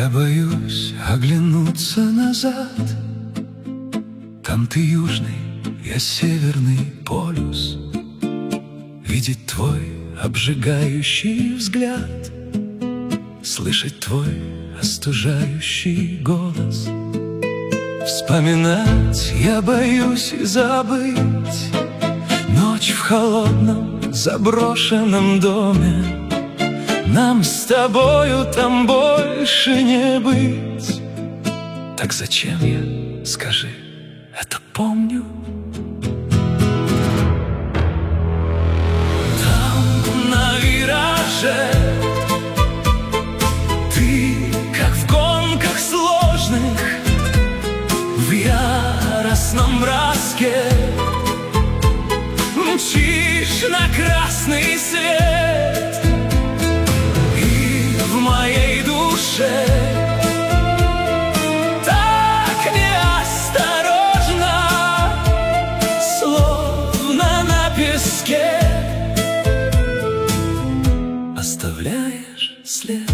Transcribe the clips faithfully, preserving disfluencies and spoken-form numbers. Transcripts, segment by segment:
Я боюсь оглянуться назад. Там ты южный, я северный полюс. Видеть твой обжигающий взгляд, слышать твой остужающий голос. Вспоминать я боюсь и забыть ночь в холодном заброшенном доме. Нам с тобою там больше не быть. Так зачем я, скажи, это помню? Там на вираже ты, как в гонках сложных, в яростном броске мчишь на красный свет. И в моей душе так неосторожно, словно на песке, оставляешь след.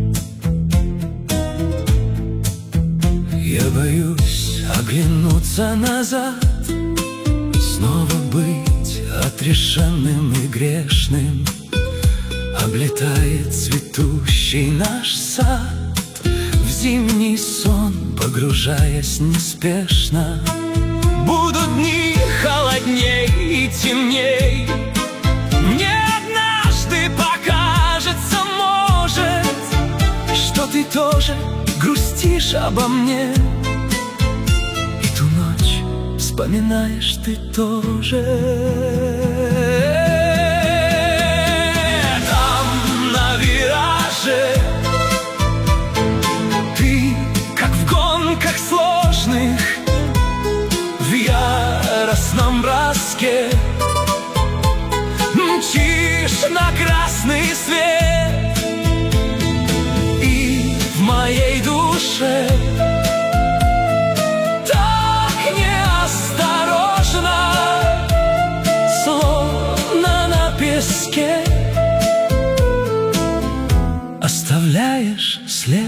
Я боюсь оглянуться назад, снова быть отрешенным и грешным. Облетает цветущий наш сад, в зимний сон погружаясь неспешно. Будут дни холодней и темней. Мне однажды покажется, может, что ты тоже грустишь обо мне. И ту ночь вспоминаешь ты тоже. Ты, как в гонках сложных, в яростном броске мчишь на красный свет. И в моей душе так неосторожно, словно на песке, оставляешь след.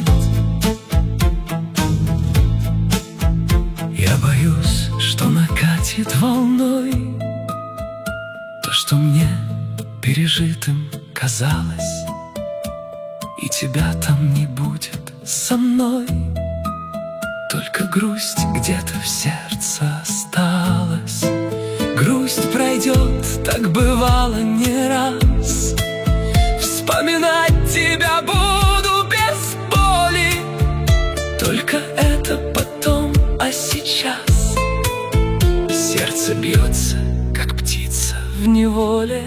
Я боюсь, что накатит волной то, что мне пережитым казалось, и тебя там не будет со мной. Только грусть где-то в сердце осталась. Грусть пройдет, так бывало не раз. Вспоминать тебя буду без боли, только это потом, а сейчас сердце бьется, как птица в неволе.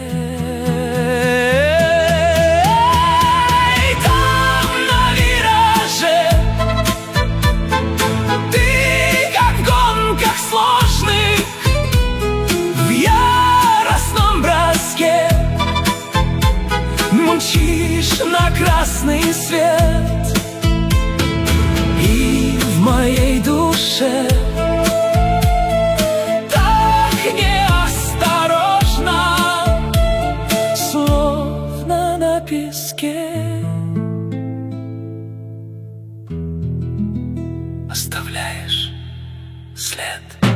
И там на вираже ты, как в гонках сложных, в яростном броске мчишь на красный свет. И в моей душе так неосторожно, словно на песке, оставляешь след.